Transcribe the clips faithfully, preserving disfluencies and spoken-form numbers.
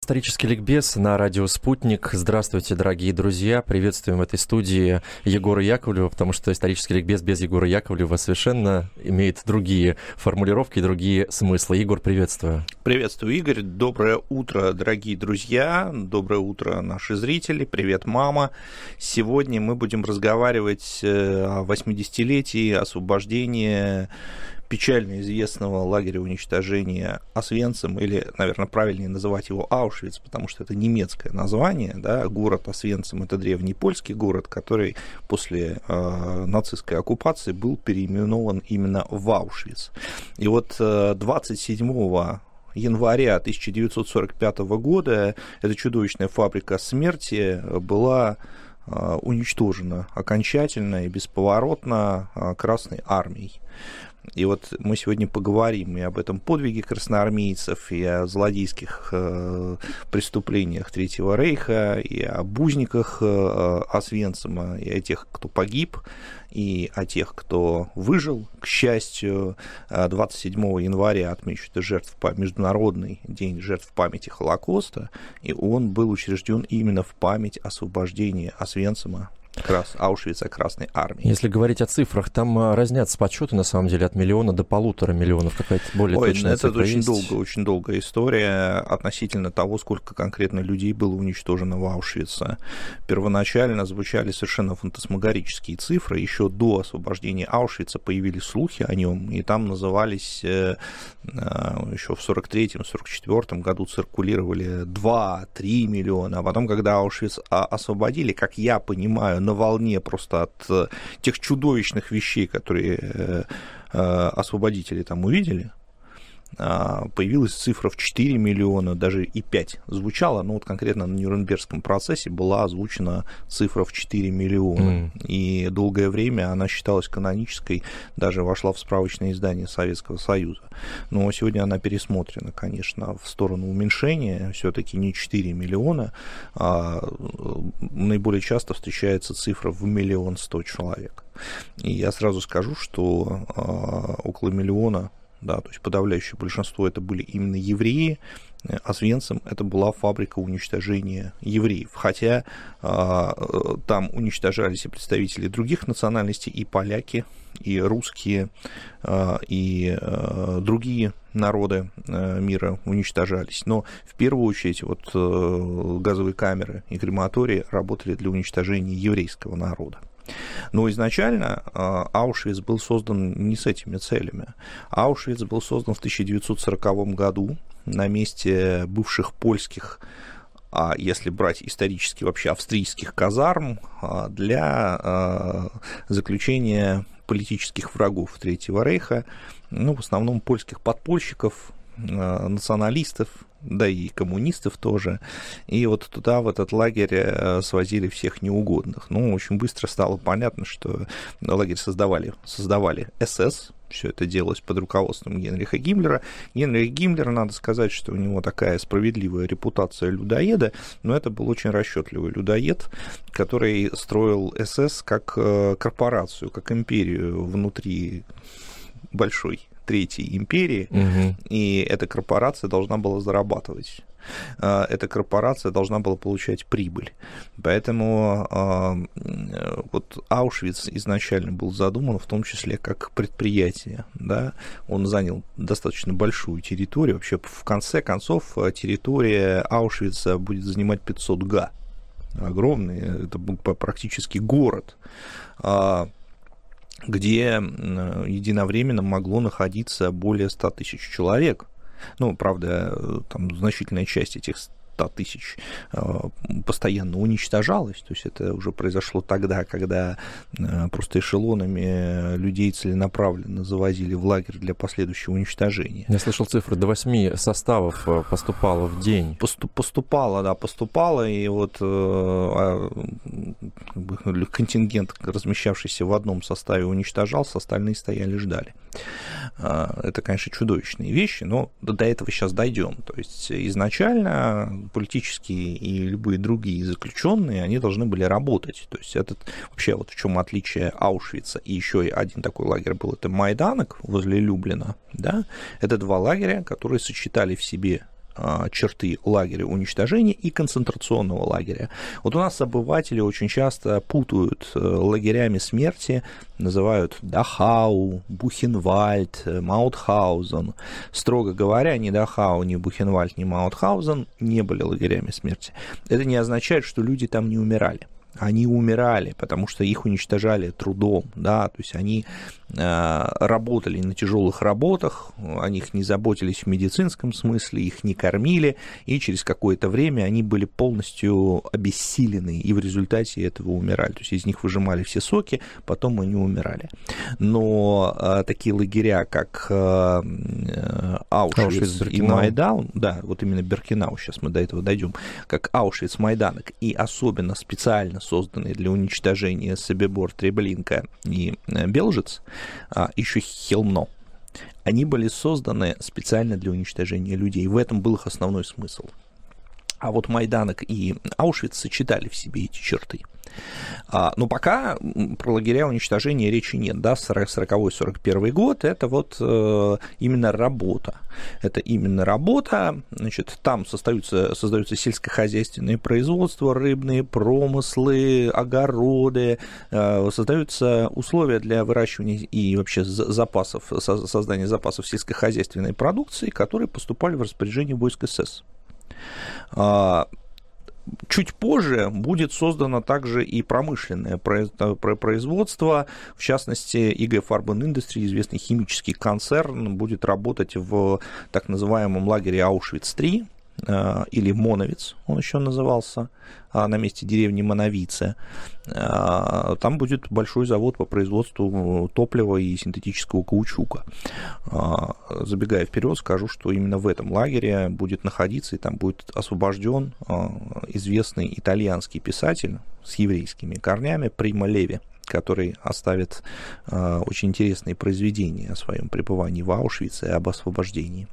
Исторический ликбез на радио «Спутник». Здравствуйте, дорогие друзья. Приветствуем в этой студии Егора Яковлева, потому что исторический ликбез без Егора Яковлева совершенно имеет другие формулировки и другие смыслы. Егор, приветствую. Приветствую, Игорь. Доброе утро, дорогие друзья. Доброе утро, наши зрители. Привет, мама. Сегодня мы будем разговаривать о восьмидесятилетии освобождения печально известного лагеря уничтожения Освенцим, или, наверное, правильнее называть его Аушвиц, потому что это немецкое название, да, город Освенцим — это древний польский город, который после э, нацистской оккупации был переименован именно в Аушвиц. И вот э, двадцать седьмого января тысяча девятьсот сорок пятого года эта чудовищная фабрика смерти была э, уничтожена окончательно и бесповоротно э, Красной армией. И вот мы сегодня поговорим и об этом подвиге красноармейцев, и о злодейских э, преступлениях Третьего рейха, и о узниках э, Освенцима, и о тех, кто погиб, и о тех, кто выжил. К счастью, двадцать седьмого января отмечен жертв, Международный день жертв памяти Холокоста, и он был учрежден именно в память освобождения Освенцима, Крас, Аушвица, Красной армии. Если говорить о цифрах, там разнятся подсчеты, на самом деле, от миллиона до полутора миллионов. Какая-то более Ой, точная это цифра очень есть? долго, очень долгая история относительно того, сколько конкретно людей было уничтожено в Аушвице. Первоначально звучали совершенно фантасмагорические цифры. Еще до освобождения Аушвица появились слухи о нем, и там назывались, еще в сорок третьем — сорок четвёртом году циркулировали два-три миллиона. А потом, когда Аушвиц освободили, как я понимаю, на волне просто от тех чудовищных вещей, которые освободители там увидели, появилась цифра в четыре миллиона, даже и пять звучала, но вот конкретно на Нюрнбергском процессе была озвучена цифра в четыре миллиона. Mm. И долгое время она считалась канонической, даже вошла в справочное издание Советского Союза. Но сегодня она пересмотрена, конечно, в сторону уменьшения, все-таки не четыре миллиона, а наиболее часто встречается цифра в миллион сто человек. И я сразу скажу, что около миллиона, да, то есть подавляющее большинство это были именно евреи. Освенцим — это была фабрика уничтожения евреев, хотя э, там уничтожались и представители других национальностей, и поляки, и русские, э, и э, другие народы э, мира уничтожались. Но в первую очередь вот, э, газовые камеры и крематории работали для уничтожения еврейского народа. Но изначально Аушвиц был создан не с этими целями. Аушвиц был создан в тысяча девятьсот сороковом году на месте бывших польских, а если брать исторически вообще австрийских казарм, для заключения политических врагов Третьего рейха, ну, в основном польских подпольщиков, националистов, да и коммунистов тоже. И вот туда, в этот лагерь, свозили всех неугодных. Ну, очень быстро стало понятно, что лагерь создавали, создавали СС. Все это делалось под руководством Генриха Гиммлера. Генрих Гиммлер, надо сказать, что у него такая справедливая репутация людоеда, но это был очень расчетливый людоед, который строил СС как корпорацию, как империю внутри большой Третьей империи, угу. И эта корпорация должна была зарабатывать. Эта корпорация должна была получать прибыль. Поэтому вот Аушвиц изначально был задуман в том числе как предприятие. Да? Он занял достаточно большую территорию. Вообще, в конце концов, территория Аушвица будет занимать пятьсот га. Огромный, это был практически город, где единовременно могло находиться более ста тысяч человек. Ну, правда, там значительная часть этих ста тысяч постоянно уничтожалась, то есть это уже произошло тогда, когда просто эшелонами людей целенаправленно завозили в лагерь для последующего уничтожения. Я слышал цифры, до восьми составов поступало в день. Поступ, поступало, да, поступало, и вот контингент, размещавшийся в одном составе, уничтожался, остальные стояли, ждали. Это, конечно, чудовищные вещи, но до этого сейчас дойдем. То есть изначально политические и любые другие заключенные, они должны были работать. То есть этот, вообще вот в чем отличие Аушвица, и еще один такой лагерь был, это Майданок возле Люблина, да, это два лагеря, которые сочетали в себе черты лагеря уничтожения и концентрационного лагеря. Вот у нас обыватели очень часто путают лагерями смерти, называют Дахау, Бухенвальд, Маутхаузен. Строго говоря, ни Дахау, ни Бухенвальд, ни Маутхаузен не были лагерями смерти. Это не означает, что люди там не умирали. Они умирали, потому что их уничтожали трудом, да, то есть они э, работали на тяжелых работах, о них не заботились в медицинском смысле, их не кормили, и через какое-то время они были полностью обессилены, и в результате этого умирали, то есть из них выжимали все соки, потом они умирали. Но э, такие лагеря, как э, Аушвиц и Майдан, да, вот именно Биркенау, сейчас мы до этого дойдем, как Аушвиц, Майданок, и особенно специально созданные для уничтожения Собибор, Треблинка и Белжец, а еще Хелмно, они были созданы специально для уничтожения людей. В этом был их основной смысл. А вот Майданок и Аушвиц сочетали в себе эти черты. А, но пока про лагеря уничтожения речи нет, да, сороковой сорок первый год, это вот э, именно работа, это именно работа, значит, там создаются, создаются сельскохозяйственные производства, рыбные промыслы, огороды, э, создаются условия для выращивания и вообще запасов, создания запасов сельскохозяйственной продукции, которые поступали в распоряжение войск эс эс. Чуть позже будет создано также и промышленное производство, в частности, и джи Farben Industry, известный химический концерн, будет работать в так называемом лагере Аушвиц три, или Моновиц, он еще назывался, на месте деревни Моновице. Там будет большой завод по производству топлива и синтетического каучука. Забегая вперед, скажу, что именно в этом лагере будет находиться и там будет освобожден известный итальянский писатель с еврейскими корнями Прима Леви, который оставит очень интересные произведения о своем пребывании в Аушвице и об освобождении.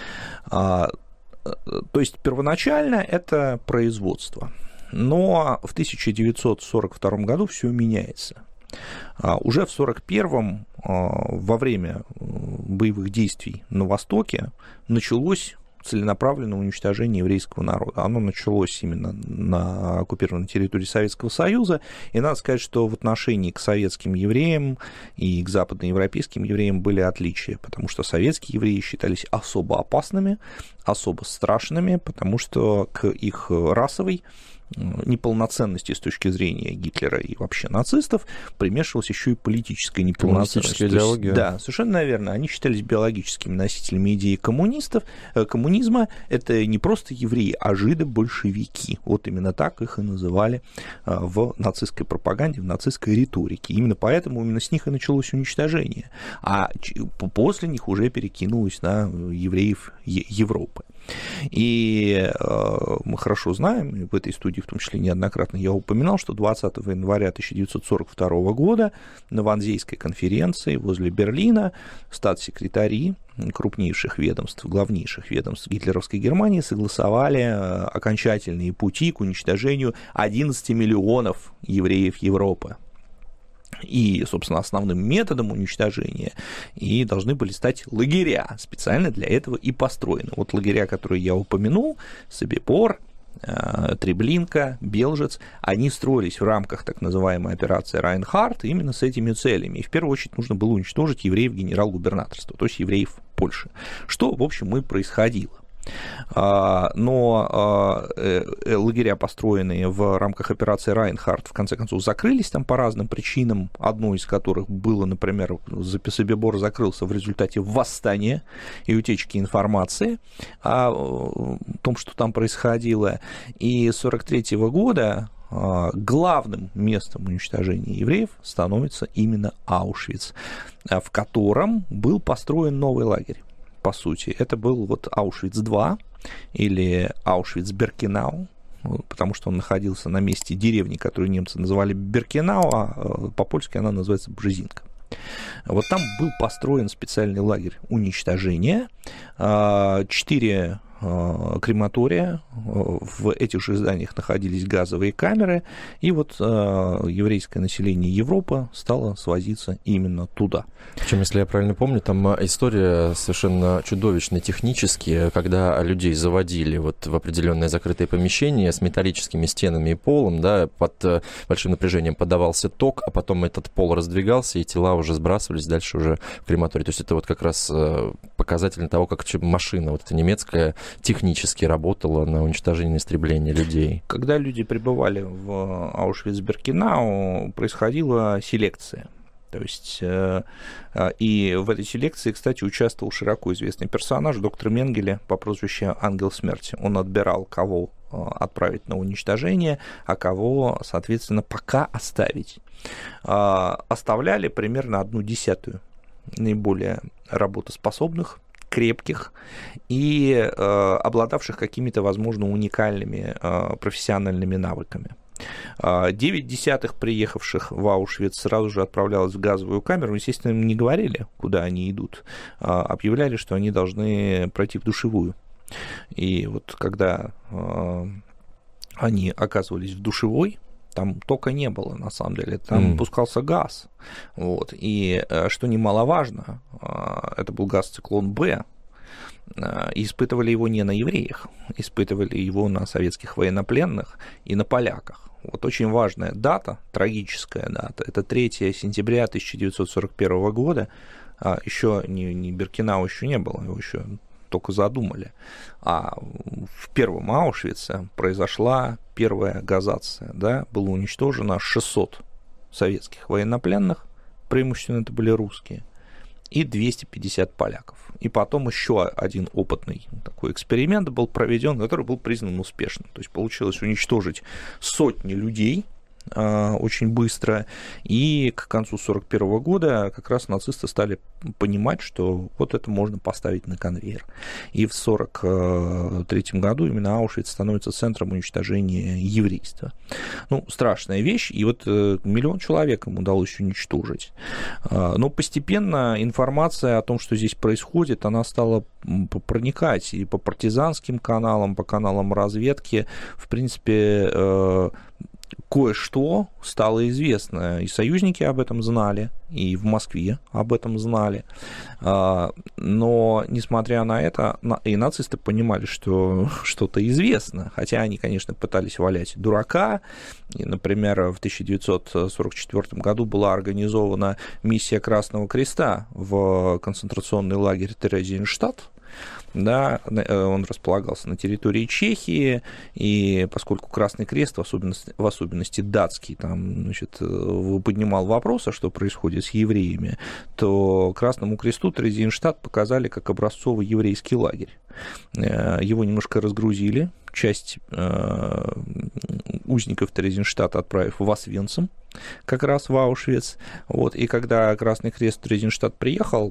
То есть первоначально это производство, но в тысяча девятьсот сорок втором году все меняется. Уже в сорок первом, во время боевых действий на Востоке, началось целенаправленное уничтожение еврейского народа. Оно началось именно на оккупированной территории Советского Союза, и надо сказать, что в отношении к советским евреям и к западноевропейским евреям были отличия, потому что советские евреи считались особо опасными, особо страшными, потому что к их расовой неполноценности с точки зрения Гитлера и вообще нацистов примешивалась еще и политическая неполноценность. Коммунистическая идеология. Да, совершенно верно. Они считались биологическими носителями идеи коммунистов, коммунизма. Это не просто евреи, а жиды-большевики. Вот именно так их и называли в нацистской пропаганде, в нацистской риторике. Именно поэтому именно с них и началось уничтожение. А после них уже перекинулось на евреев Европы. И э, мы хорошо знаем, и в этой студии в том числе неоднократно я упоминал, что двадцатого января тысяча девятьсот сорок второго года на Ванзейской конференции возле Берлина статс-секретари крупнейших ведомств, главнейших ведомств гитлеровской Германии согласовали окончательные пути к уничтожению одиннадцати миллионов евреев Европы. И, собственно, основным методом уничтожения и должны были стать лагеря, специально для этого и построены. Вот лагеря, которые я упомянул, Собибор, Треблинка, Белжец, они строились в рамках так называемой операции Райнхард именно с этими целями. И в первую очередь нужно было уничтожить евреев генерал-губернаторства, то есть евреев Польши, что, в общем, и происходило. Но лагеря, построенные в рамках операции Райнхард, в конце концов закрылись там по разным причинам, одной из которых было, например, Собибор закрылся в результате восстания и утечки информации о том, что там происходило, и с сорок третьего года главным местом уничтожения евреев становится именно Аушвиц, в котором был построен новый лагерь. По сути, это был вот Аушвиц два или Аушвиц-Биркенау, потому что он находился на месте деревни, которую немцы называли Биркенау, а по-польски она называется Бжезинка. Вот там был построен специальный лагерь уничтожения. Четыре крематория, в этих же зданиях находились газовые камеры, и вот еврейское население Европы стало свозиться именно туда. Причем, если я правильно помню, там история совершенно чудовищная технически, когда людей заводили вот в определенное закрытое помещение с металлическими стенами и полом, да, под большим напряжением подавался ток, а потом этот пол раздвигался, и тела уже сбрасывались дальше уже в крематорий. То есть это вот как раз показатель того, как машина вот эта немецкая технически работала на уничтожение, на истребление людей. Когда люди прибывали в Аушвиц-Биркенау, происходила селекция. То есть, и в этой селекции, кстати, участвовал широко известный персонаж, доктор Менгеле по прозвищу Ангел Смерти. Он отбирал, кого отправить на уничтожение, а кого, соответственно, пока оставить. Оставляли примерно одну десятую наиболее работоспособных, крепких и э, обладавших какими-то, возможно, уникальными э, профессиональными навыками. Девять десятых приехавших в Аушвиц сразу же отправлялось в газовую камеру. Естественно, им не говорили, куда они идут. Объявляли, что они должны пройти в душевую. И вот когда э, они оказывались в душевой, там тока не было, на самом деле, там mm. пускался газ. Вот. И, что немаловажно, это был газ циклон Б, и испытывали его не на евреях, испытывали его на советских военнопленных и на поляках. Вот очень важная дата, трагическая дата, это третьего сентября тысяча девятьсот сорок первого года, еще не, не Биркенау еще не было, его еще только задумали. А в первом Аушвице произошла первая газация, да, было уничтожено шестьсот советских военнопленных, преимущественно это были русские, и двести пятьдесят поляков. И потом еще один опытный такой эксперимент был проведен, который был признан успешным. То есть получилось уничтожить сотни людей очень быстро, и к концу сорок первого года как раз нацисты стали понимать, что вот это можно поставить на конвейер. И в сорок третьем году именно Аушвиц становится центром уничтожения еврейства. Ну, страшная вещь, и вот миллион человек им удалось уничтожить. Но постепенно информация о том, что здесь происходит, она стала проникать и по партизанским каналам, по каналам разведки, в принципе, кое-что стало известно, и союзники об этом знали, и в Москве об этом знали, но, несмотря на это, и нацисты понимали, что что-то известно, хотя они, конечно, пытались валять дурака, и, например, в тысяча девятьсот сорок четвёртом году была организована миссия Красного Креста в концентрационный лагерь Терезинштадт. Да, он располагался на территории Чехии, и поскольку Красный Крест, в особенности, в особенности датский, там, значит, поднимал вопрос, а что происходит с евреями, то Красному Кресту Терезинштадт показали как образцовый еврейский лагерь. Его немножко разгрузили, часть э, узников Терезинштадта отправив в Освенцим, как раз в Аушвиц. Вот. И когда Красный Крест в Терезинштадт приехал,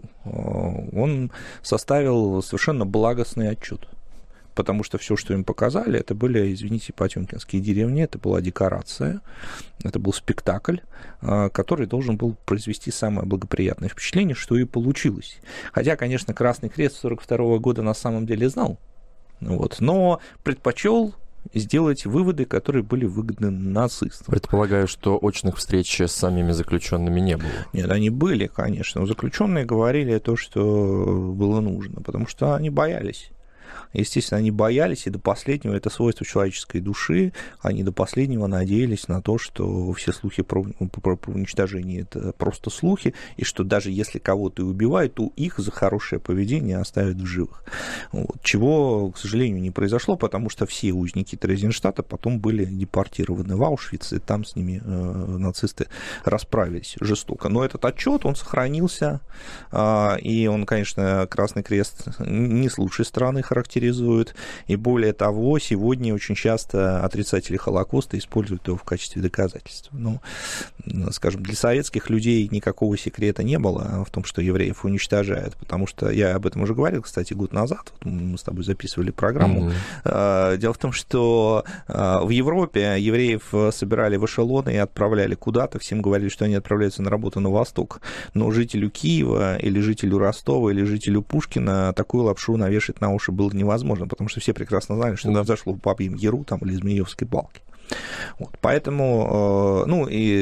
он составил совершенно благостный отчет, потому что все, что им показали, это были, извините, потёмкинские деревни, это была декорация, это был спектакль, который должен был произвести самое благоприятное впечатление, что и получилось. Хотя, конечно, Красный Крест сорок второго года на самом деле знал, вот, но предпочел сделать выводы, которые были выгодны нацистам. Предполагаю, что очных встреч с самими заключенными не было. Нет, они были, конечно. Заключенные говорили то, что было нужно, потому что они боялись. Естественно, они боялись, и до последнего, это свойство человеческой души, они до последнего надеялись на то, что все слухи про, про, про уничтожение — это просто слухи, и что даже если кого-то и убивают, то их за хорошее поведение оставят в живых. Вот. Чего, к сожалению, не произошло, потому что все узники Терезинштадта потом были депортированы в Аушвиц, и там с ними э, нацисты расправились жестоко. Но этот отчет, он сохранился, э, и он, конечно, Красный Крест не с лучшей стороны характеризует, и более того, сегодня очень часто отрицатели Холокоста используют его в качестве доказательства. Ну, скажем, для советских людей никакого секрета не было в том, что евреев уничтожают, потому что я об этом уже говорил, кстати, год назад, вот мы с тобой записывали программу. Mm-hmm. Дело в том, что в Европе евреев собирали в эшелоны и отправляли куда-то, всем говорили, что они отправляются на работу на восток, но жителю Киева или жителю Ростова или жителю Пушкина такую лапшу навешать на уши было невозможно, потому что все прекрасно знали, что да. произошло в Бабьем Яру там, или Змеевской балке. Вот, поэтому, ну, и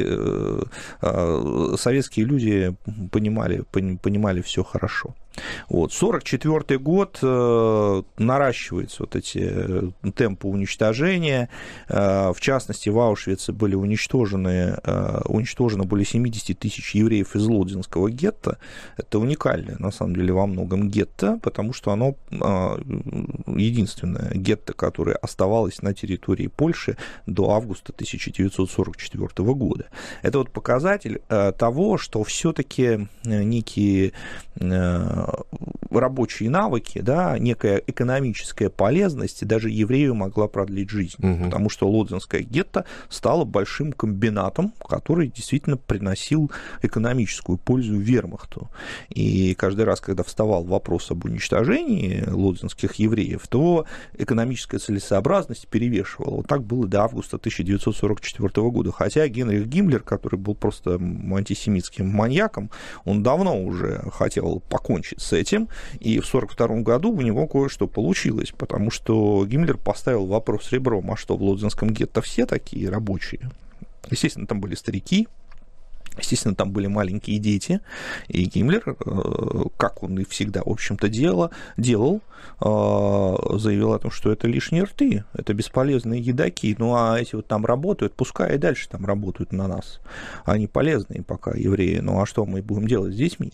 э, советские люди понимали, понимали все хорошо. Вот, сорок четвёртый год, э, наращиваются вот эти темпы уничтожения. Э, в частности, в Аушвице были уничтожены, э, уничтожено более семьдесят тысяч евреев из Лодзинского гетто. Это уникальное, на самом деле, во многом гетто, потому что оно э, единственное гетто, которое оставалось на территории Польши до августа тысяча девятьсот сорок четвёртого года. Это вот показатель э, того, что все-таки некие э, рабочие навыки, да, некая экономическая полезность даже еврею могла продлить жизнь, угу. потому что Лодзинское гетто стало большим комбинатом, который действительно приносил экономическую пользу вермахту. И каждый раз, когда вставал вопрос об уничтожении лодзинских евреев, то экономическая целесообразность перевешивала. Вот так было до августа тысяча девятьсот сорок четвёртого года. Хотя Генрих Гиммлер, который был просто антисемитским маньяком, он давно уже хотел покончить с этим, и в сорок втором году у него кое-что получилось, потому что Гиммлер поставил вопрос ребром: а что, в Лодзинском гетто все такие рабочие? Естественно, там были старики, естественно, там были маленькие дети, и Гиммлер, как он и всегда, в общем-то, делал, делал, заявил о том, что это лишние рты, это бесполезные едоки, ну а эти вот там работают, пускай и дальше там работают на нас, они полезные пока евреи, ну а что мы будем делать с детьми?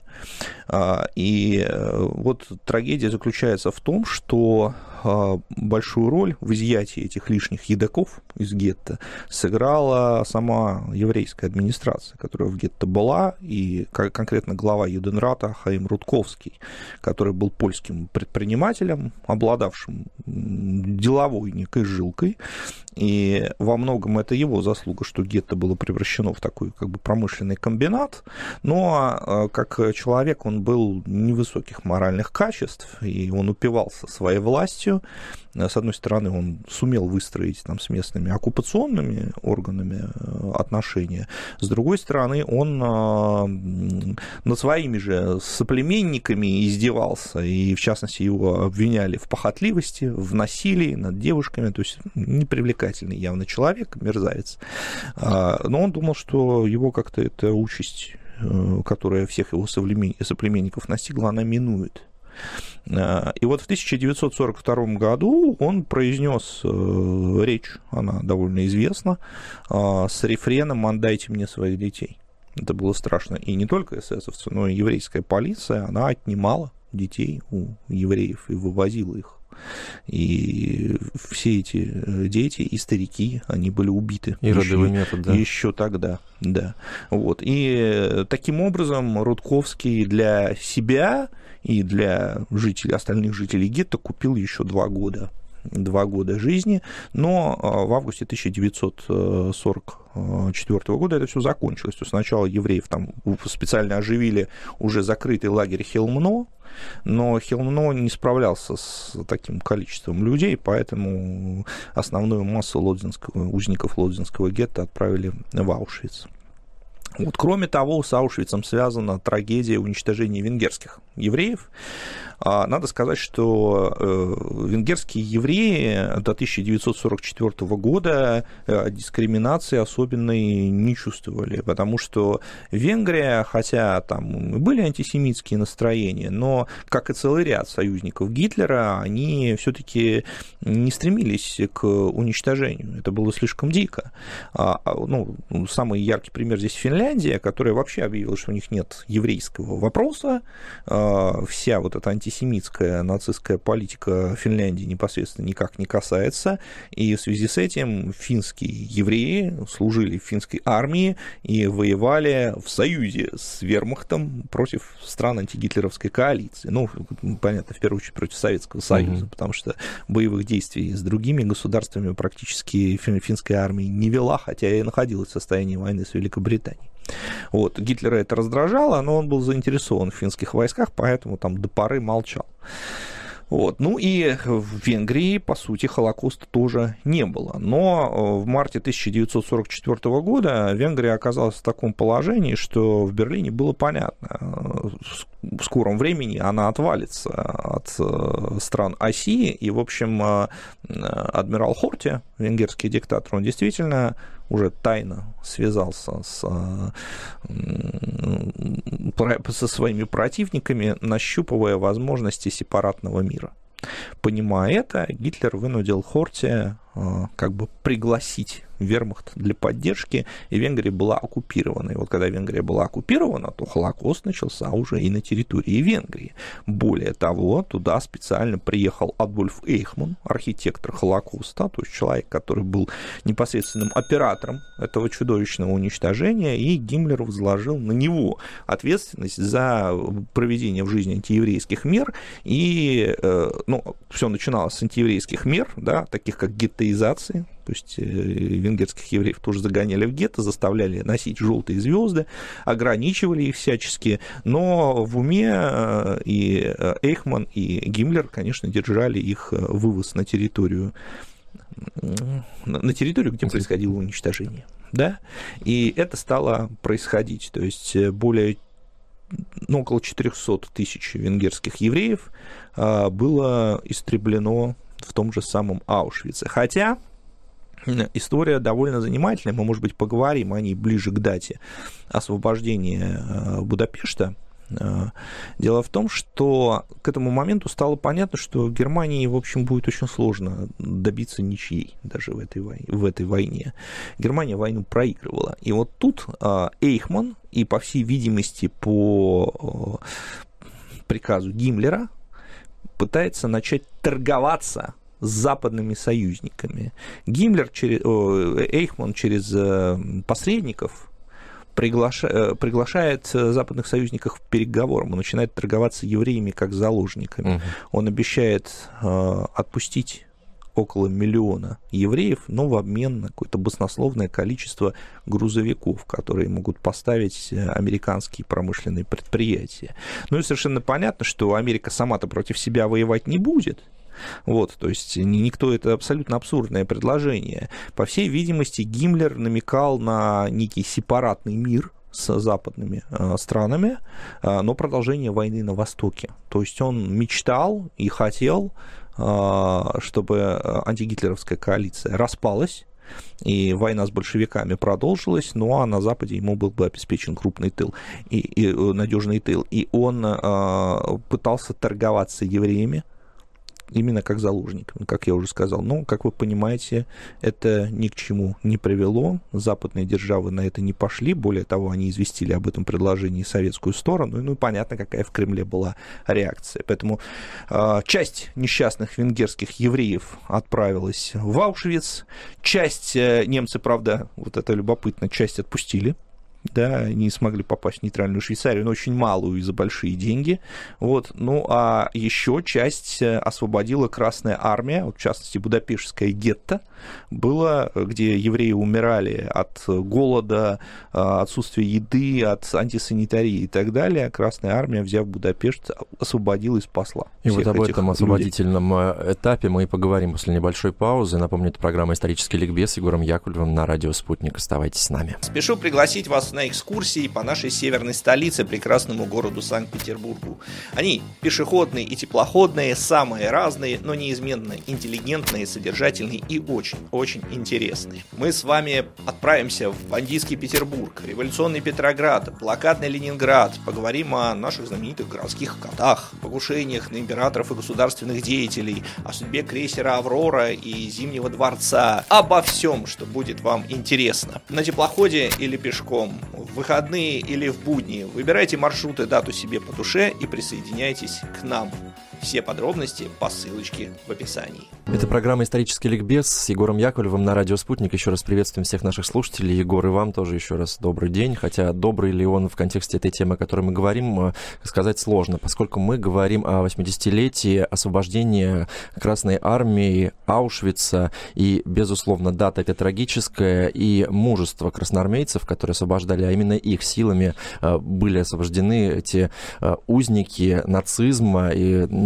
И вот трагедия заключается в том, что большую роль в изъятии этих лишних едоков из гетто сыграла сама еврейская администрация, которая в гетто была, и конкретно глава Юденрата Хаим Рудковский, который был польским предпринимателем, обладавшим деловой некой жилкой, и во многом это его заслуга, что гетто было превращено в такой как бы промышленный комбинат, но как человек он был невысоких моральных качеств, и он упивался своей властью. С одной стороны, он сумел выстроить там с местными оккупационными органами отношения, с другой стороны, он над своими же соплеменниками издевался, и в частности его обвиняли в похотливости, в насилии над девушками, то есть непривлекательный явно человек, мерзавец. Но он думал, что его как-то эта участь, которая всех его соплеменников настигла, она минует. И вот в тысяча девятьсот сорок втором году он произнес речь, она довольно известна, с рефреном «Отдайте мне своих детей». Это было страшно. И не только эсэсовцы, но и еврейская полиция, она отнимала детей у евреев и вывозила их. И все эти дети и старики, они были убиты. И родовый метод, да. Еще тогда, да. Вот. И таким образом Рудковский для себя и для жителей, остальных жителей гетто купил еще два года. Два года жизни, но в августе тысяча девятьсот сорок четвёртого года это все закончилось. То есть сначала евреев там специально оживили уже закрытый лагерь Хелмно, но Хелмно не справлялся с таким количеством людей, поэтому основную массу лодзинского, узников Лодзинского гетто отправили в Аушвиц. Вот, кроме того, с Аушвицем связана трагедия уничтожения венгерских евреев. Надо сказать, что венгерские евреи до тысяча девятьсот сорок четвёртого года дискриминации особенной не чувствовали, потому что Венгрия, хотя там были антисемитские настроения, но, как и целый ряд союзников Гитлера, они все-таки не стремились к уничтожению. Это было слишком дико. Ну, самый яркий пример здесь Финляндия, которая вообще объявила, что у них нет еврейского вопроса. Вся вот эта антисемитская антисемитская нацистская политика Финляндии непосредственно никак не касается, и в связи с этим финские евреи служили в финской армии и воевали в союзе с вермахтом против стран антигитлеровской коалиции. Ну, понятно, в первую очередь против Советского Союза, mm-hmm. потому что боевых действий с другими государствами практически финская армия не вела, хотя и находилась в состоянии войны с Великобританией. Вот. Гитлера это раздражало, но он был заинтересован в финских войсках, поэтому там до поры молчал. Вот. Ну и в Венгрии, по сути, Холокоста тоже не было. Но в марте тысяча девятьсот сорок четвёртого года Венгрия оказалась в таком положении, что в Берлине было понятно, в скором времени она отвалится от стран оси. И, в общем, адмирал Хорти, венгерский диктатор, он действительно уже тайно связался с, со своими противниками, нащупывая возможности сепаратного мира. Понимая это, Гитлер вынудил Хорти как бы пригласить вермахт для поддержки, и Венгрия была оккупирована. И вот когда Венгрия была оккупирована, то Холокост начался уже и на территории Венгрии. Более того, туда специально приехал Адольф Эйхман, архитектор Холокоста, то есть человек, который был непосредственным оператором этого чудовищного уничтожения, и Гиммлер возложил на него ответственность за проведение в жизни антиеврейских мер, и ну, все начиналось с антиеврейских мер, да, таких как геттоизации. То есть венгерских евреев тоже загоняли в гетто, заставляли носить желтые звезды, ограничивали их всячески, но в уме и Эйхман, и Гиммлер, конечно, держали их вывоз на территорию, на территорию, где происходило уничтожение. Да? И это стало происходить. То есть более ну, около четырехсот тысяч венгерских евреев было истреблено в том же самом Аушвице. Хотя история довольно занимательная, мы, может быть, поговорим о ней ближе к дате освобождения Будапешта. Дело в том, что к этому моменту стало понятно, что Германии, в общем, будет очень сложно добиться ничьей даже в этой войне. В этой войне. Германия войну проигрывала. И вот тут Эйхман, и, по всей видимости, по приказу Гиммлера, пытается начать торговаться с западными союзниками. Гиммлер, через, о, Эйхман через посредников приглаша, приглашает западных союзников к переговорам. Он начинает торговаться евреями как заложниками. Угу. Он обещает э, отпустить около миллиона евреев, но в обмен на какое-то баснословное количество грузовиков, которые могут поставить американские промышленные предприятия. Ну и совершенно понятно, что Америка сама-то против себя воевать не будет. Вот, то есть никто, это абсолютно абсурдное предложение. По всей видимости, Гиммлер намекал на некий сепаратный мир с западными э, странами, э, но продолжение войны на Востоке. То есть он мечтал и хотел, э, чтобы антигитлеровская коалиция распалась, и война с большевиками продолжилась, ну а на Западе ему был бы обеспечен крупный тыл, и, и надежный тыл. И он э, пытался торговаться евреями, именно как заложниками, как я уже сказал. Но, как вы понимаете, это ни к чему не привело. Западные державы на это не пошли. Более того, они известили об этом предложении советскую сторону. Ну и понятно, какая в Кремле была реакция. Поэтому э, часть несчастных венгерских евреев отправилась в Аушвиц. Часть э, немцы, правда, вот это любопытно, часть отпустили. Да, не смогли попасть в нейтральную Швейцарию, но очень малую и за большие деньги. Вот. Ну, а еще часть освободила Красная Армия, вот, в частности, Будапештское гетто, было, где евреи умирали от голода, отсутствия еды, от антисанитарии и так далее. Красная Армия, взяв Будапешт, освободила и спасла. И вот об этом освободительном людей. Этапе мы и поговорим после небольшой паузы. Напомню, это программа «Исторический ликбез» с Егором Яковлевым на радио «Спутник». Оставайтесь с нами. Спешу пригласить вас на экскурсии по нашей северной столице, прекрасному городу Санкт-Петербургу. Они пешеходные и теплоходные, самые разные, но неизменно интеллигентные, содержательные и очень-очень интересные. Мы с вами отправимся в бандитский Петербург, революционный Петроград, блокадный Ленинград, поговорим о наших знаменитых городских котах, покушениях на императоров и государственных деятелей, о судьбе крейсера «Аврора» и Зимнего дворца, обо всем, что будет вам интересно. На теплоходе или пешком, в выходные или в будни. Выбирайте маршруты, дату себе по душе и присоединяйтесь к нам. Все подробности по ссылочке в описании. Это программа «Исторический ликбез» с Егором Яковлевым на радио «Спутник». Еще раз приветствуем всех наших слушателей. Егор, и вам тоже еще раз добрый день. Хотя добрый ли он в контексте этой темы, о которой мы говорим, сказать сложно, поскольку мы говорим о восьмидесятилетии освобождения Красной Армии, Аушвица. И, безусловно, дата эта трагическая. И мужество красноармейцев, которые освобождали, а именно их силами были освобождены эти узники нацизма. И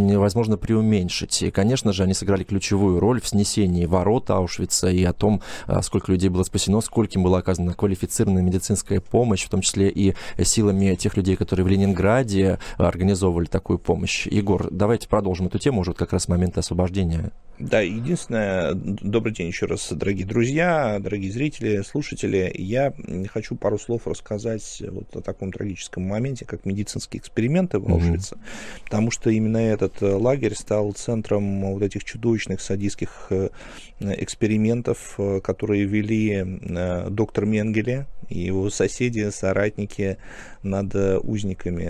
невозможно преуменьшить. И, конечно же, они сыграли ключевую роль в снесении ворот Аушвица и о том, сколько людей было спасено, скольким была оказана квалифицированная медицинская помощь, в том числе и силами тех людей, которые в Ленинграде организовывали такую помощь. Егор, давайте продолжим эту тему уже вот как раз с момента освобождения. Да, единственное, добрый день еще раз, дорогие друзья, дорогие зрители, слушатели. Я хочу пару слов рассказать вот о таком трагическом моменте, как медицинские эксперименты в Аушвице, mm-hmm. потому что именно этот лагерь стал центром вот этих чудовищных садистских экспериментов, которые вели доктор Менгеле и его соседи, соратники над узниками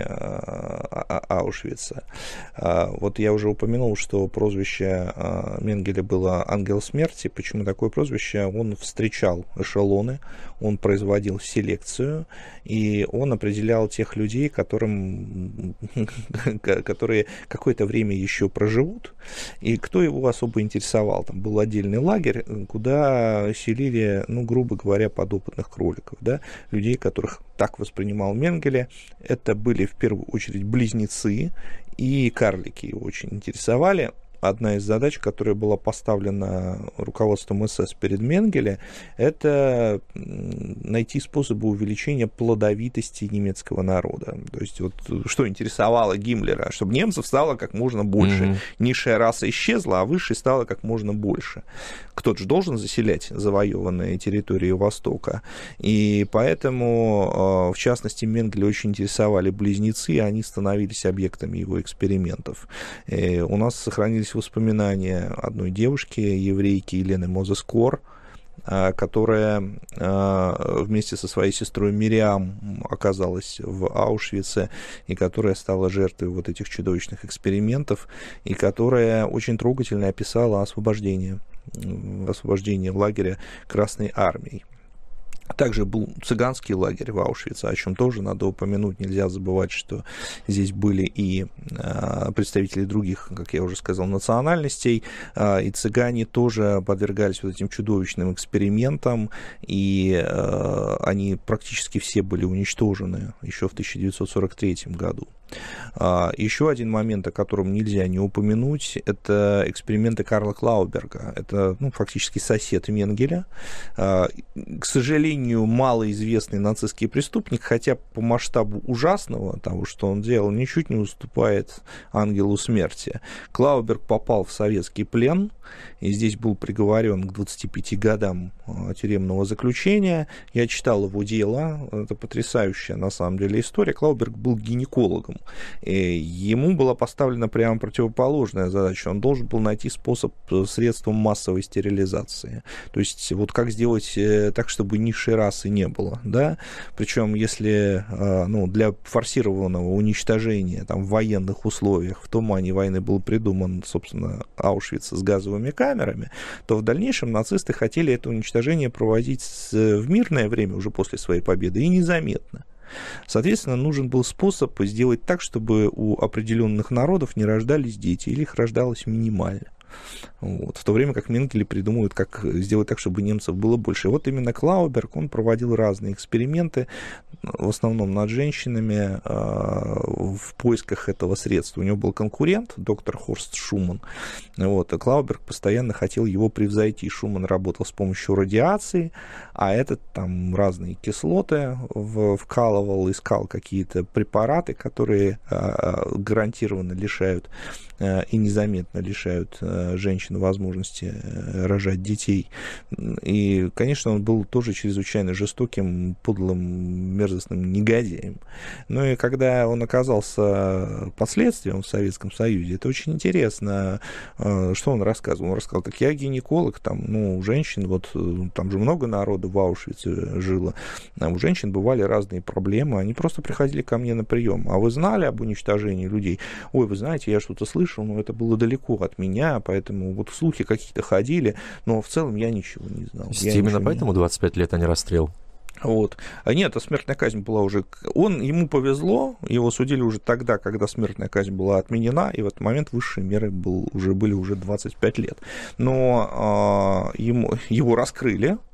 Аушвица. Вот я уже упомянул, что прозвище Менгеле было «Ангел смерти». Почему такое прозвище? Он встречал эшелоны, он производил селекцию, и он определял тех людей, которым, которые какое-то время еще проживут, и кто его особо интересовал. Там был отдельный лагерь, куда селили, ну, грубо говоря, подопытных кроликов, да, людей, которых так воспринимал Менгеле. Это были в первую очередь близнецы, и карлики его очень интересовали. Одна из задач, которая была поставлена руководством эс эс перед Менгеле, это найти способы увеличения плодовитости немецкого народа. То есть вот что интересовало Гиммлера, чтобы немцев стало как можно больше. Mm-hmm. Низшая раса исчезла, а высшей стало как можно больше. Кто-то же должен заселять завоеванные территории Востока. И поэтому, в частности, Менгеле очень интересовали близнецы, и они становились объектами его экспериментов. И у нас сохранились воспоминания одной девушки, еврейки Елены Мозес-Кор, которая вместе со своей сестрой Мириам оказалась в Аушвице, и которая стала жертвой вот этих чудовищных экспериментов, и которая очень трогательно описала освобождение, освобождение лагеря Красной Армией. Также был цыганский лагерь в Аушвице, о чем тоже надо упомянуть. Нельзя забывать, что здесь были и представители других, как я уже сказал, национальностей, и цыгане тоже подвергались вот этим чудовищным экспериментам, и они практически все были уничтожены еще в тысяча девятьсот сорок третьем году. Еще один момент, о котором нельзя не упомянуть, это эксперименты Карла Клауберга. Это, ну, фактически сосед Менгеля. К сожалению, малоизвестный нацистский преступник, хотя по масштабу ужасного того, что он делал, ничуть не уступает ангелу смерти. Клауберг попал в советский плен, и здесь был приговорен к двадцати пяти годам тюремного заключения. Я читал его дело, это потрясающая на самом деле история. Клауберг был гинекологом, и ему была поставлена прямо противоположная задача. Он должен был найти способ средством массовой стерилизации. То есть вот как сделать так, чтобы низшей расы не было, да? Причем если, ну, для форсированного уничтожения там, в военных условиях в тумане войны был придуман, собственно, Аушвиц с газовыми камерами, то в дальнейшем нацисты хотели это уничтожение проводить в мирное время, уже после своей победы, и незаметно. Соответственно, нужен был способ сделать так, чтобы у определенных народов не рождались дети, или их рождалось минимально. Вот. В то время как Менгеле придумывают, как сделать так, чтобы немцев было больше. И вот именно Клауберг, он проводил разные эксперименты, в основном над женщинами, в поисках этого средства. У него был конкурент, доктор Хорст Шуман. Вот. И Клауберг постоянно хотел его превзойти. Шуман работал с помощью радиации, а этот там разные кислоты вкалывал, искал какие-то препараты, которые гарантированно лишают и незаметно лишают женщин возможности рожать детей. И, конечно, он был тоже чрезвычайно жестоким, подлым, мерзостным негодяем. Ну и когда он оказался последствием в Советском Союзе, это очень интересно, что он рассказывал. Он рассказал, так я гинеколог, там, ну, у женщин, вот там же много народу в Аушвице жило, а у женщин бывали разные проблемы, они просто приходили ко мне на прием. А вы знали об уничтожении людей? Ой, вы знаете, я что-то слышал, но это было далеко от меня, поэтому вот слухи какие-то ходили, но в целом я ничего не знал. Я Именно поэтому не... двадцать пять лет, а не расстрел? Вот. А нет, а смертная казнь была уже... Он, ему повезло, его судили уже тогда, когда смертная казнь была отменена, и в этот момент высшие меры был, уже, были уже двадцать пять лет. Но а, ему, его раскрыли,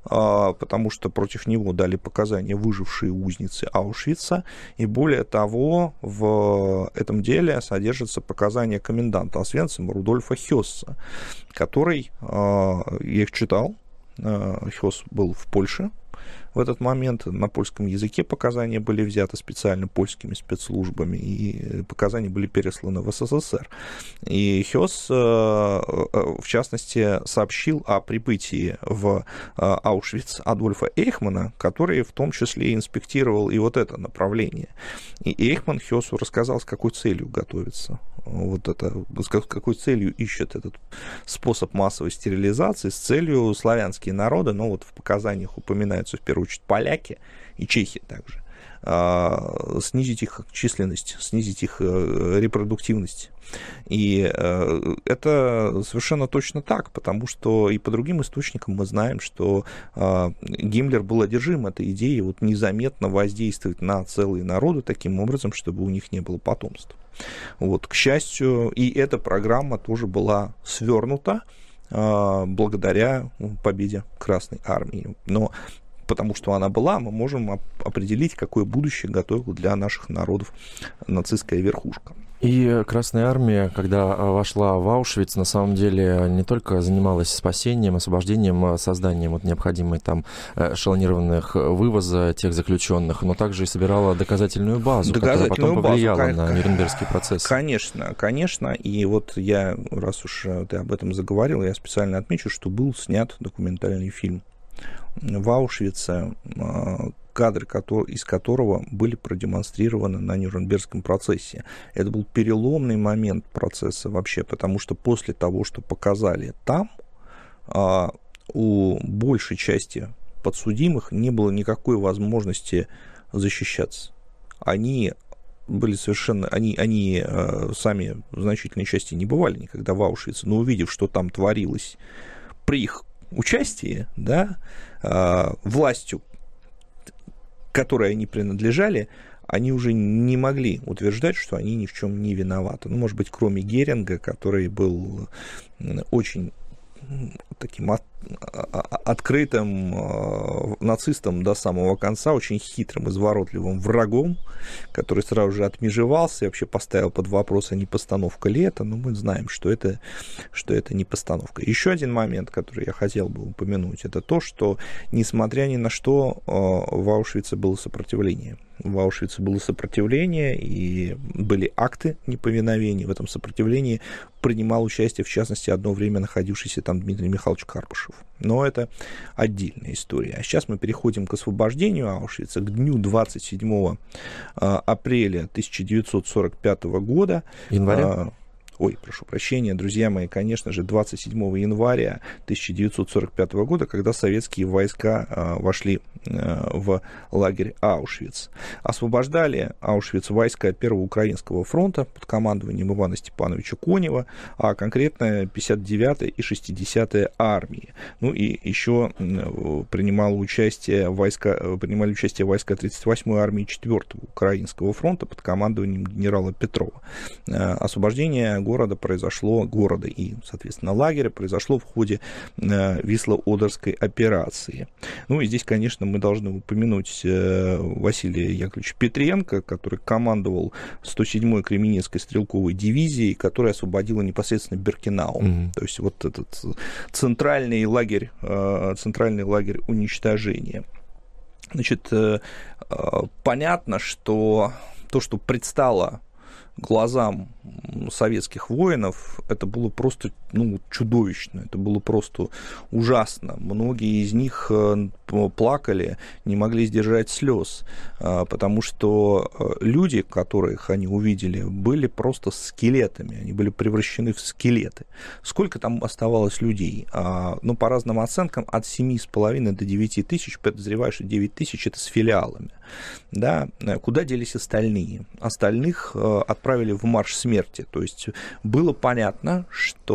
потому что против него дали показания выжившие узницы Аушвица, и более того, в этом деле содержатся показания коменданта Освенцима Рудольфа Хесса, который, я их читал, Хесс был в Польше в этот момент, на польском языке показания были взяты специально польскими спецслужбами, и показания были пересланы в СССР. И Хесс, в частности, сообщил о прибытии в Аушвиц Адольфа Эйхмана, который в том числе инспектировал и вот это направление. И Эйхман Хессу рассказал, с какой целью готовится. Вот это, с какой целью ищет этот способ массовой стерилизации, с целью славянские народы, но вот в показаниях упоминаются в первую очередь поляки и чехи также, снизить их численность, снизить их репродуктивность. И это совершенно точно так, потому что и по другим источникам мы знаем, что Гиммлер был одержим этой идеей вот незаметно воздействовать на целые народы таким образом, чтобы у них не было потомства. Вот, к счастью, и эта программа тоже была свернута благодаря победе Красной Армии. Но потому что она была, мы можем определить, какое будущее готовила для наших народов нацистская верхушка. И Красная Армия, когда вошла в Аушвиц, на самом деле не только занималась спасением, освобождением, созданием вот необходимой там эшелонированных вывоза тех заключенных, но также и собирала доказательную базу, доказательную которая потом повлияла базу, на Нюрнбергский процесс. Конечно, конечно. И вот я, раз уж ты об этом заговорил, я специально отмечу, что был снят документальный фильм в Аушвице, кадры из которого были продемонстрированы на Нюрнбергском процессе. Это был переломный момент процесса вообще, потому что после того, что показали там, у большей части подсудимых не было никакой возможности защищаться. Они были совершенно, они, они сами в значительной части не бывали никогда в Аушвице, но увидев, что там творилось при их участии, да, властью, которой они принадлежали, они уже не могли утверждать, что они ни в чем не виноваты. Ну, может быть, кроме Геринга, который был очень таким от, открытым нацистом до самого конца, очень хитрым, изворотливым врагом, который сразу же отмежевался и вообще поставил под вопрос, а не постановка ли это, но мы знаем, что это, что это не постановка. Еще один момент, который я хотел бы упомянуть, это то, что, несмотря ни на что, в Аушвице было сопротивление. В Аушвице было сопротивление, и были акты неповиновения. В этом сопротивлении принимал участие, в частности, одно время находившийся там Дмитрий Михайлович Карпышев. Но это отдельная история. А сейчас мы переходим к освобождению Аушвица, к дню двадцать седьмого апреля тысяча девятьсот сорок пятого года. Января? Ой, прошу прощения, друзья мои, конечно же, двадцать седьмого января тысяча девятьсот сорок пятого года, когда советские войска а, вошли а, в лагерь Аушвиц. Освобождали Аушвиц войска Первого Украинского фронта под командованием Ивана Степановича Конева, а конкретно пятьдесят девятая и шестидесятая армии. Ну и еще принимало участие войска, принимали участие войска тридцать восьмой армии Четвертого Украинского фронта под командованием генерала Петрова. А, освобождение города произошло, города и, соответственно, лагеря произошло в ходе э, Висло-Одерской операции. Ну и здесь, конечно, мы должны упомянуть э, Василия Яковлевича Петренко, который командовал сто седьмой Кременецкой стрелковой дивизией, которая освободила непосредственно Беркинау. Mm-hmm. То есть вот этот центральный лагерь, э, центральный лагерь уничтожения. Значит, э, э, понятно, что то, что предстало глазам советских воинов, это было просто ну, чудовищно, это было просто ужасно. Многие из них плакали, не могли сдержать слез, потому что люди, которых они увидели, были просто скелетами, они были превращены в скелеты. Сколько там оставалось людей? Ну, по разным оценкам, от семи с половиной до девяти тысяч, подозреваю, что девять тысяч это с филиалами. Да? Куда делись остальные? Остальных отправили в марш смерти. То есть было понятно,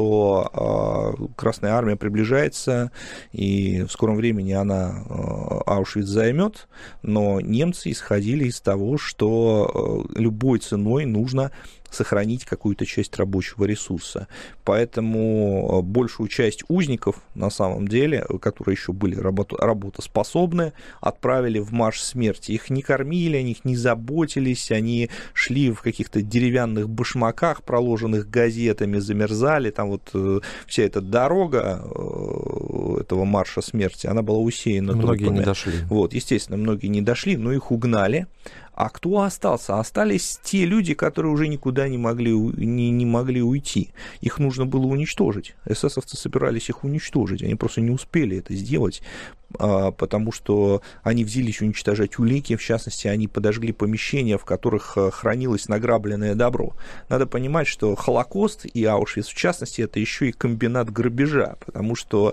что Красная Армия приближается, и в скором времени она Аушвиц займет, но немцы исходили из того, что любой ценой нужно сохранить какую-то часть рабочего ресурса. Поэтому большую часть узников, на самом деле, которые еще были работ- работоспособны, отправили в марш смерти. Их не кормили, о них не заботились, они шли в каких-то деревянных башмаках, проложенных газетами, замерзали. Там вот э, вся эта дорога э, этого марша смерти, она была усеяна многие трупами. Не дошли. Вот, естественно, многие не дошли, но их угнали. А кто остался? Остались те люди, которые уже никуда не могли, не, не могли уйти. Их нужно было уничтожить. Эсэсовцы собирались их уничтожить. Они просто не успели это сделать, потому что они взялись уничтожать улики. В частности, они подожгли помещения, в которых хранилось награбленное добро. Надо понимать, что Холокост и Аушвиц, в частности, это еще и комбинат грабежа, потому что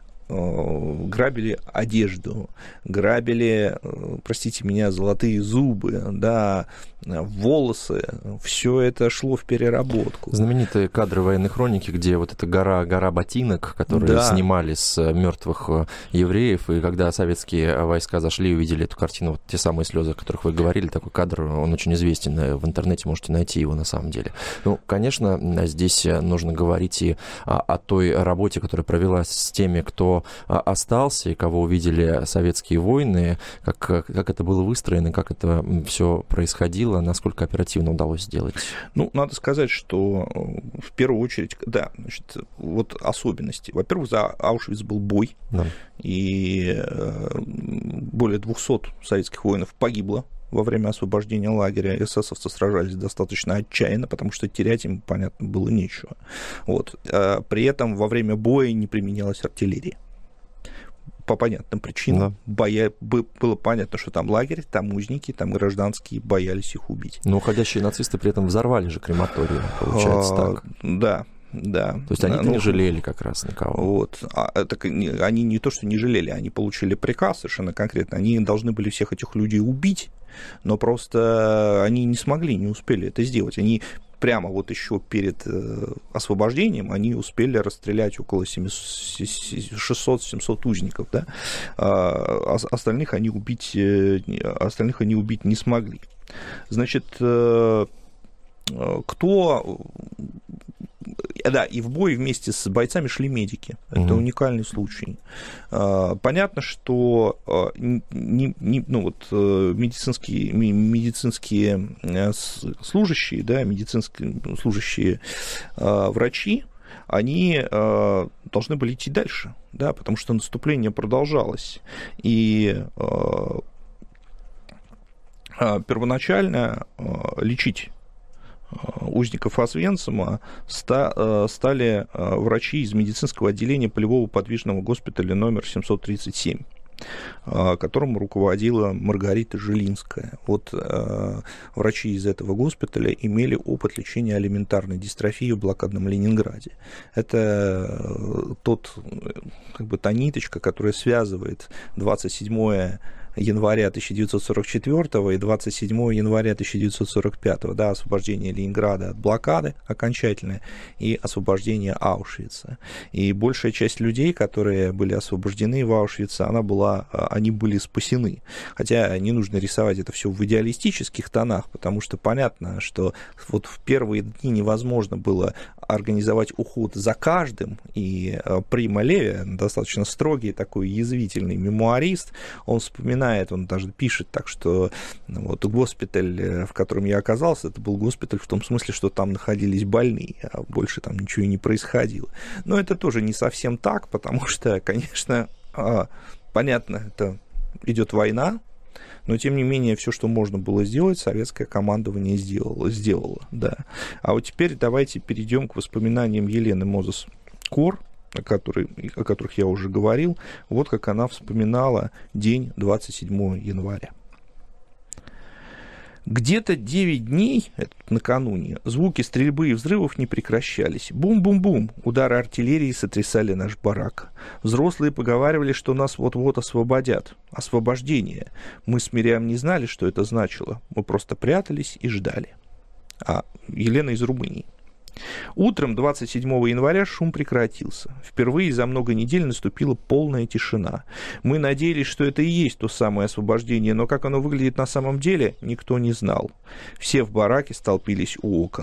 грабили одежду, грабили, простите меня, золотые зубы, да, волосы, все это шло в переработку. Знаменитые кадры военной хроники, где вот эта гора, гора ботинок, которые да. снимали с мертвых евреев, и когда советские войска зашли и увидели эту картину, вот те самые слезы, о которых вы говорили, такой кадр, он очень известен, в интернете можете найти его на самом деле. Ну, конечно, здесь нужно говорить и о, о той работе, которая провелась с теми, кто остался и кого увидели советские войны, как, как это было выстроено, как это все происходило, насколько оперативно удалось сделать? Ну, надо сказать, что в первую очередь, да, значит, вот особенности. Во-первых, за Аушвиц был бой, да. и более двухсот советских воинов погибло во время освобождения лагеря. Эсэсовцы сражались достаточно отчаянно, потому что терять им, понятно, было нечего. Вот. При этом во время боя не применялась артиллерия. По понятным причинам. Да. Боя... Было понятно, что там лагерь, там узники, там гражданские, боялись их убить. Но уходящие нацисты при этом взорвали же крематорий, получается а, так. Да. Да. То есть они ну, не жалели как раз никого. Вот. А, так, они не то, что не жалели, они получили приказ совершенно конкретно. Они должны были всех этих людей убить, но просто они не смогли, не успели это сделать. Они прямо вот еще перед освобождением они успели расстрелять около шестьсот-семьсот узников, да? А остальных они убить, остальных они убить не смогли. Значит, кто... Да, и в бой вместе с бойцами шли медики. Это mm-hmm. уникальный случай. Понятно, что не, не, ну, вот, медицинские, медицинские служащие, да, медицинские служащие врачи, они должны были идти дальше, да, потому что наступление продолжалось. И первоначально лечить узников Освенцима стали врачи из медицинского отделения полевого подвижного госпиталя номер семьсот тридцать семь, которым руководила Маргарита Жилинская. Вот врачи из этого госпиталя имели опыт лечения алиментарной дистрофии в блокадном Ленинграде. Это тот, как бы, та ниточка, которая связывает двадцать седьмое января тысяча девятьсот сорок четвёртого и двадцать седьмого января тысяча девятьсот сорок пятого, да, освобождение Ленинграда от блокады окончательное и освобождение Аушвица. И большая часть людей, которые были освобождены в Аушвице, она была, они были спасены. Хотя не нужно рисовать это все в идеалистических тонах, потому что понятно, что вот в первые дни невозможно было организовать уход за каждым, и Прима Леви, достаточно строгий такой язвительный мемуарист, он вспоминает, он даже пишет так, что вот госпиталь, в котором я оказался, это был госпиталь в том смысле, что там находились больные, а больше там ничего и не происходило. Но это тоже не совсем так, потому что, конечно, понятно, это идет война, но, тем не менее, все, что можно было сделать, советское командование сделало. сделало да. А вот теперь давайте перейдем к воспоминаниям Елены Мозес-Кор, о, которой, о которых я уже говорил. Вот как она вспоминала день двадцать седьмого января. Где-то девять дней, это накануне, звуки стрельбы и взрывов не прекращались. Бум-бум-бум, удары артиллерии сотрясали наш барак. Взрослые поговаривали, что нас вот-вот освободят. Освобождение. Мы с Мириам не знали, что это значило. Мы просто прятались и ждали. А Елена из Румынии. Утром двадцать седьмого января шум прекратился. Впервые за много недель наступила полная тишина. Мы надеялись, что это и есть то самое освобождение, но как оно выглядит на самом деле, никто не знал. Все в бараке столпились у окон.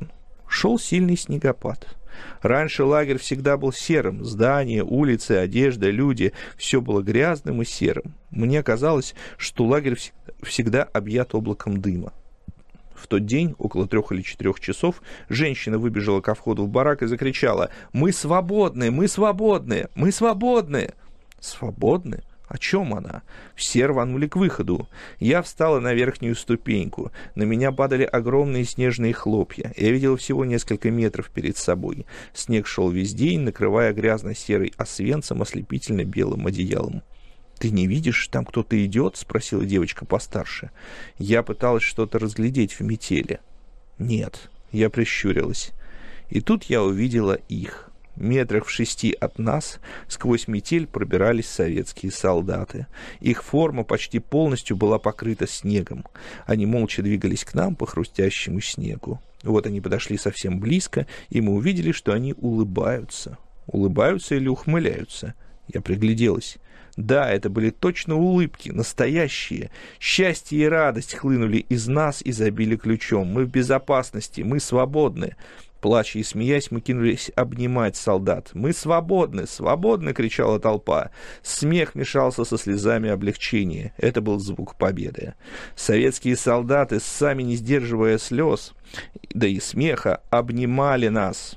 Шел сильный снегопад. Раньше лагерь всегда был серым. Здания, улицы, одежда, люди. Все было грязным и серым. Мне казалось, что лагерь всегда объят облаком дыма. В тот день, около трех или четырех часов, женщина выбежала ко входу в барак и закричала: «Мы свободны! Мы свободны! Мы свободны!» «Свободны? О чем она?» Все рванули к выходу. Я встала на верхнюю ступеньку. На меня падали огромные снежные хлопья. Я видела всего несколько метров перед собой. Снег шел весь день, накрывая грязно-серый освенцем ослепительно-белым одеялом. «Ты не видишь, там кто-то идет?» — спросила девочка постарше. Я пыталась что-то разглядеть в метели. «Нет», — я прищурилась. И тут я увидела их. Метрах в шести от нас сквозь метель пробирались советские солдаты. Их форма почти полностью была покрыта снегом. Они молча двигались к нам по хрустящему снегу. Вот они подошли совсем близко, и мы увидели, что они улыбаются. Улыбаются или ухмыляются? Я пригляделась. Да, это были точно улыбки, настоящие. Счастье и радость хлынули из нас и забили ключом. Мы в безопасности, мы свободны. Плача и смеясь, мы кинулись обнимать солдат. «Мы свободны! Свободны!» — кричала толпа. Смех мешался со слезами облегчения. Это был звук победы. Советские солдаты, сами не сдерживая слез, да и смеха, обнимали нас.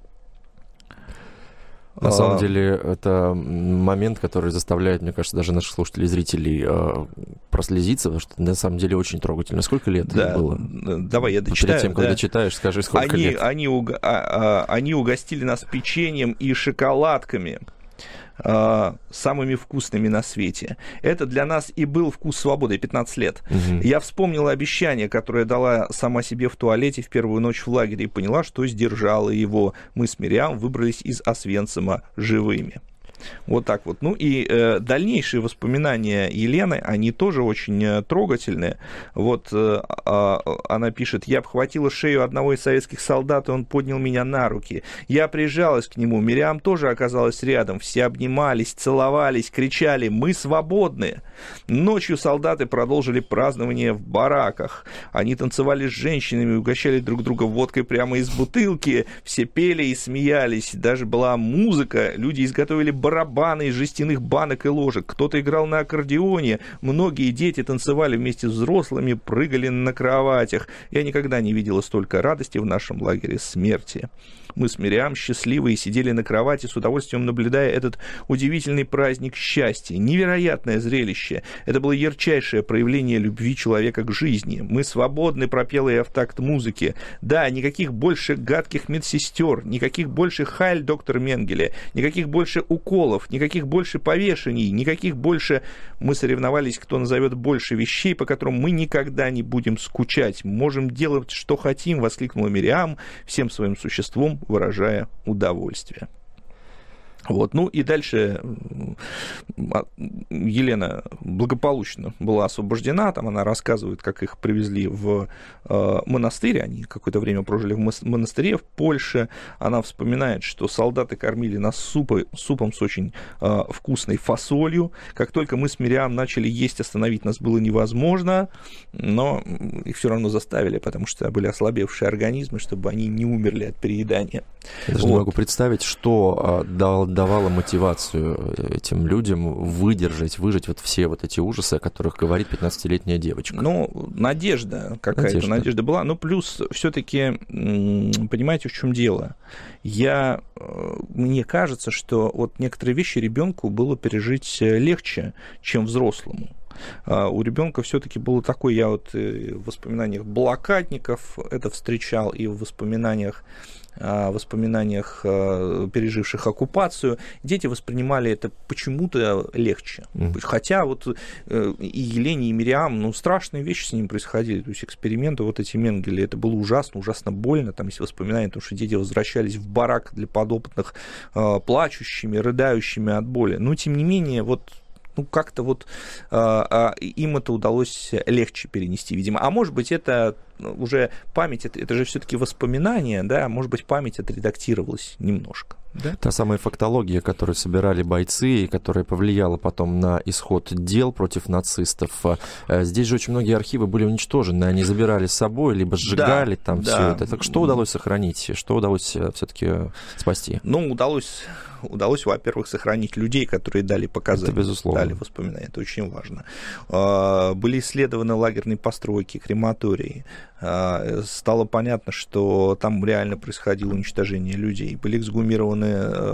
На а... самом деле, это момент, который заставляет, мне кажется, даже наших слушателей и зрителей э, прослезиться, потому что на самом деле очень трогательно. Сколько лет да, было? Давай я дочитаю. Перед тем, когда да. читаешь, скажи, сколько они, лет. Они, уг... а, а, они угостили нас печеньем и шоколадками, а, самыми вкусными на свете. Это для нас и был вкус свободы, пятнадцать лет. Угу. Я вспомнила обещание, которое дала сама себе в туалете в первую ночь в лагере, и поняла, что сдержала его. Мы с Мириам выбрались из Освенцима живыми. Вот так вот. Ну и э, дальнейшие воспоминания Елены, они тоже очень э, трогательные. Вот э, э, она пишет: «Я обхватила шею одного из советских солдат, и он поднял меня на руки. Я прижалась к нему. Мириам тоже оказалась рядом. Все обнимались, целовались, кричали: мы свободны!» Ночью солдаты продолжили празднование в бараках. Они танцевали с женщинами, угощали друг друга водкой прямо из бутылки. Все пели и смеялись. Даже была музыка. Люди изготовили барабаны из жестяных банок и ложек. Кто-то играл на аккордеоне. Многие дети танцевали вместе с взрослыми, прыгали на кроватях. Я никогда не видела столько радости в нашем лагере смерти. Мы с Мириам, счастливые, сидели на кровати, с удовольствием наблюдая этот удивительный праздник счастья. Невероятное зрелище. Это было ярчайшее проявление любви человека к жизни. «Мы свободны», пропела я в такт музыки. Да, никаких больше гадких медсестер, никаких больше хайль доктор Менгеле, никаких больше уколов, никаких больше повешений, никаких больше... Мы соревновались, кто назовет больше вещей, по которым мы никогда не будем скучать. «Можем делать, что хотим», воскликнула Мириам, всем своим существом выражая удовольствие. Вот. Ну и дальше Елена благополучно была освобождена. Там она рассказывает, как их привезли в э, монастырь. Они какое-то время прожили в монастыре в Польше. Она вспоминает, что солдаты кормили нас супой, супом с очень э, вкусной фасолью. Как только мы с Мириам начали есть, остановить нас было невозможно. Но их все равно заставили, потому что были ослабевшие организмы, чтобы они не умерли от переедания. Я даже вот. не могу представить, что дал давала мотивацию этим людям выдержать, выжить вот все вот эти ужасы, о которых говорит пятнадцатилетняя девочка. Ну, надежда какая-то, надежда, надежда была. Ну, плюс все-таки, понимаете, в чем дело? Я, мне кажется, что вот некоторые вещи ребенку было пережить легче, чем взрослому. У ребенка все-таки было такое, я вот в воспоминаниях блокадников это встречал, и в воспоминаниях в воспоминаниях переживших оккупацию, дети воспринимали это почему-то легче. Mm. Хотя вот и Елене, и Мириам, ну, страшные вещи с ними происходили. То есть эксперименты вот эти Менгеле, это было ужасно, ужасно больно. Там есть воспоминания, потому что дети возвращались в барак для подопытных плачущими, рыдающими от боли. Но, тем не менее, вот ну, как-то вот э, э, им это удалось легче перенести, видимо. А может быть, это уже память, это, это же все-таки воспоминания, да, может быть, память отредактировалась немножко. Да? Та самая фактология, которую собирали бойцы и которая повлияла потом на исход дел против нацистов. Здесь же очень многие архивы были уничтожены, они забирали с собой, либо сжигали да, там да. все это. Так что удалось сохранить? Что удалось все-таки спасти? Ну, удалось, удалось, во-первых, сохранить людей, которые дали показания, это безусловно. Дали воспоминания. Это очень важно. Были исследованы лагерные постройки, крематории. Стало понятно, что там реально происходило уничтожение людей. Были эксгумированы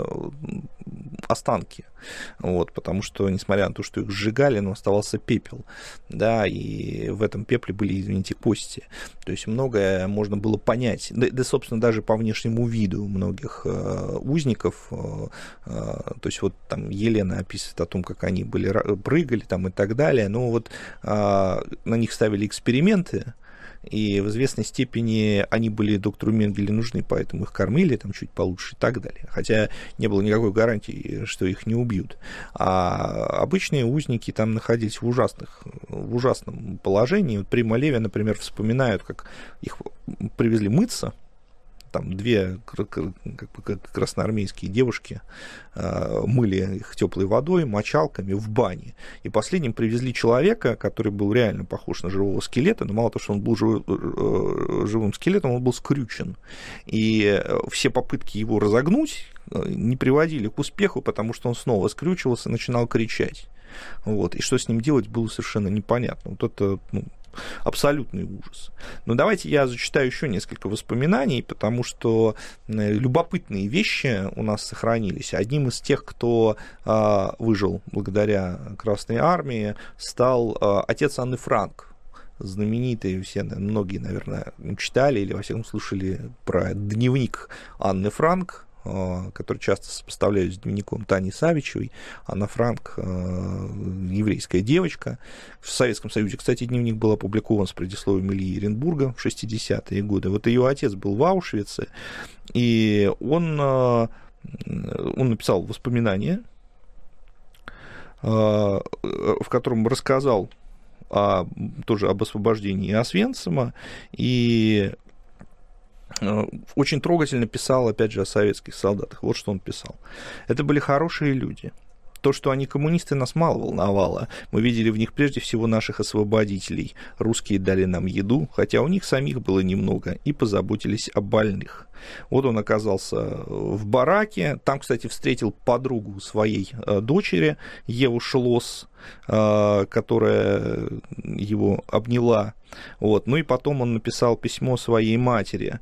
останки, вот, потому что, несмотря на то, что их сжигали, но оставался пепел, да, и в этом пепле были, извините, кости. То есть многое можно было понять, да, да собственно, даже по внешнему виду многих э, узников, э, э, то есть вот там Елена описывает о том, как они были, прыгали там и так далее, но вот э, на них ставили эксперименты, и в известной степени они были доктору Менгеле нужны, поэтому их кормили там чуть получше и так далее. Хотя не было никакой гарантии, что их не убьют. А обычные узники там находились в, ужасных, в ужасном положении. Вот Прима Леви, например, вспоминают, как их привезли мыться. Там две как бы, красноармейские девушки э, мыли их теплой водой, мочалками в бане. И последним привезли человека, который был реально похож на живого скелета, но мало того, что он был жив, э, живым скелетом, он был скрючен. И все попытки его разогнуть не приводили к успеху, потому что он снова скрючивался, начинал кричать. Вот. И что с ним делать, было совершенно непонятно. Вот это... Ну, абсолютный ужас. Но давайте я зачитаю еще несколько воспоминаний, потому что любопытные вещи у нас сохранились. Одним из тех, кто а, выжил благодаря Красной Армии, стал а, отец Анны Франк. Знаменитый, все, многие, наверное, читали или, во всяком случае, слышали про дневник Анны Франк, который часто сопоставляют с дневником Тани Савичевой. Анна Франк, еврейская девочка. В Советском Союзе, кстати, дневник был опубликован с предисловием Ильи Еренбурга в шестидесятые годы. Вот ее отец был в Аушвице, и он, он написал воспоминания, в котором рассказал о, тоже об освобождении Освенцима, и очень трогательно писал, опять же, о советских солдатах. Вот что он писал. Это были хорошие люди. То, что они коммунисты, нас мало волновало. Мы видели в них прежде всего наших освободителей. Русские дали нам еду, хотя у них самих было немного, и позаботились о больных. Вот он оказался в бараке. Там, кстати, встретил подругу своей дочери, Еву Шлосс, которая его обняла. Вот. Ну и потом он написал письмо своей матери,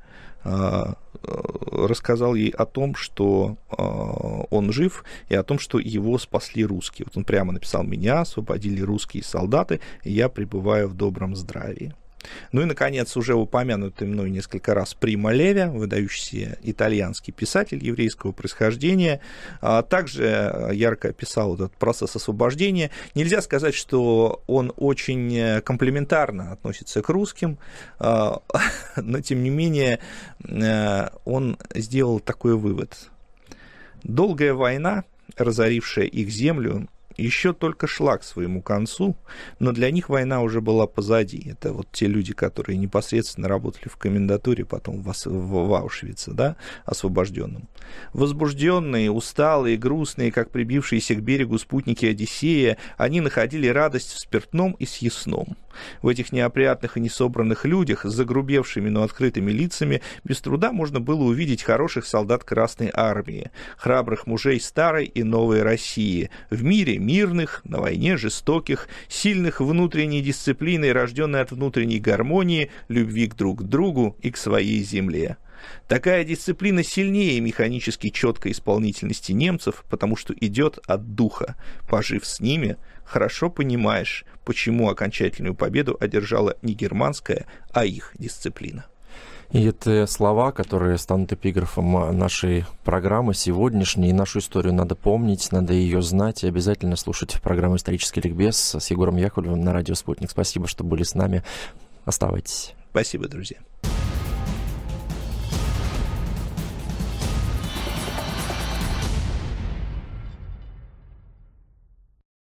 рассказал ей о том, что он жив, и о том, что его спасли русские. Вот он прямо написал: «Меня освободили русские солдаты, и я пребываю в добром здравии». Ну и, наконец, уже упомянутый мной несколько раз Прима Леви, выдающийся итальянский писатель еврейского происхождения, также ярко описал этот процесс освобождения. Нельзя сказать, что он очень комплиментарно относится к русским, но, тем не менее, он сделал такой вывод. Долгая война, разорившая их землю, еще только шла к своему концу, но для них война уже была позади. Это вот те люди, которые непосредственно работали в комендатуре, потом в, в Аушвице, да, освобожденном. Возбужденные, усталые, грустные, как прибившиеся к берегу спутники Одиссея, они находили радость в спиртном и съестном. В этих неопрятных и несобранных людях с загрубевшими, но открытыми лицами без труда можно было увидеть хороших солдат Красной Армии, храбрых мужей старой и новой России, в мире мирных, на войне жестоких, сильных внутренней дисциплиной, рожденной от внутренней гармонии, любви к друг другу и к своей земле. Такая дисциплина сильнее механически четкой исполнительности немцев, потому что идет от духа. Пожив с ними, хорошо понимаешь, почему окончательную победу одержала не германская, а их дисциплина. И это слова, которые станут эпиграфом нашей программы сегодняшней. И нашу историю надо помнить, надо ее знать и обязательно слушать программу «Исторический ликбез» с Егором Яковлевым на радио «Спутник». Спасибо, что были с нами. Оставайтесь. Спасибо, друзья.